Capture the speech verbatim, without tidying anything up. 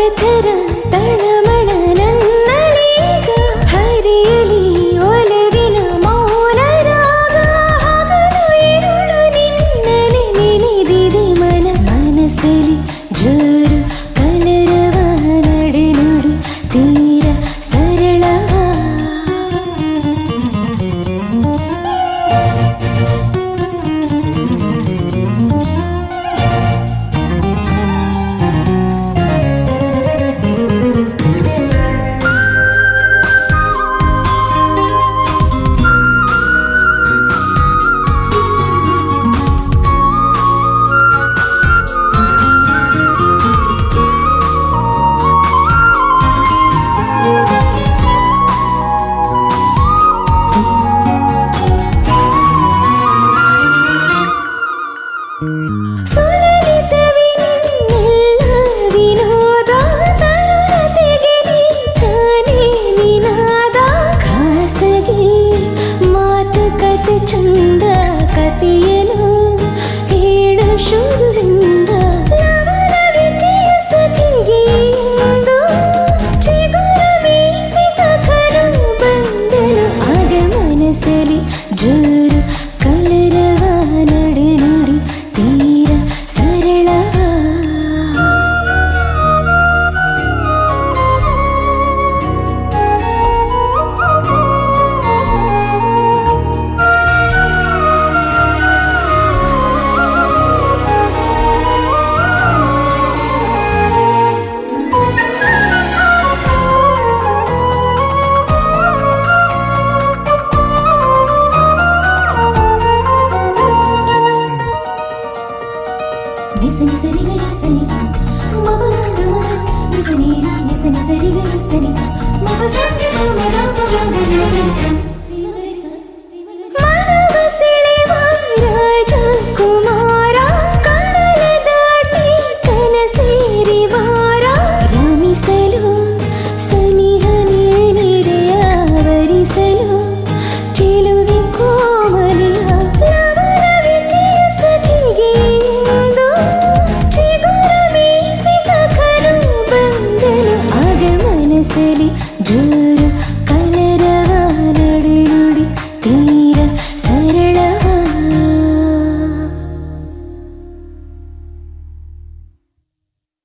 ಥರ ತಳಮಳ ನನ್ನಲೀಗ ಹರಿಯಲಿ ಒಲವಿನ ಮೌನ ರಾಗ ಹಗಲು ಇರುಳು ನಿನ್ನನೆ ನೆನೆದಿದೆ ಮನ ಮನಸ್ಸಲಿ ಜೋರು ಕಲರವ ನಡೆ ನುಡಿ ತೀರ ಸರಳವ ಚಂದ ಕಥೆಯನು ಹೇಳು ಶುರುವಿಂದ ಲವಲವಿಕೆಯ ಸಖಿಗೆ ಎಂದು ಚಿಗುರ ಮೀಸಿ ಸಖನು ಬಂದನು ಆಗ ಮನಸ್ಸಲಿ ಜೋರು ಕಲರವ ನಡೆ ನುಡಿ ತೀರ ಸರಳವ Nisani sari ga nisani, mama ga mama. Nisani nisani sari ga nisani, mama sari ga mama ga mama ga nisani.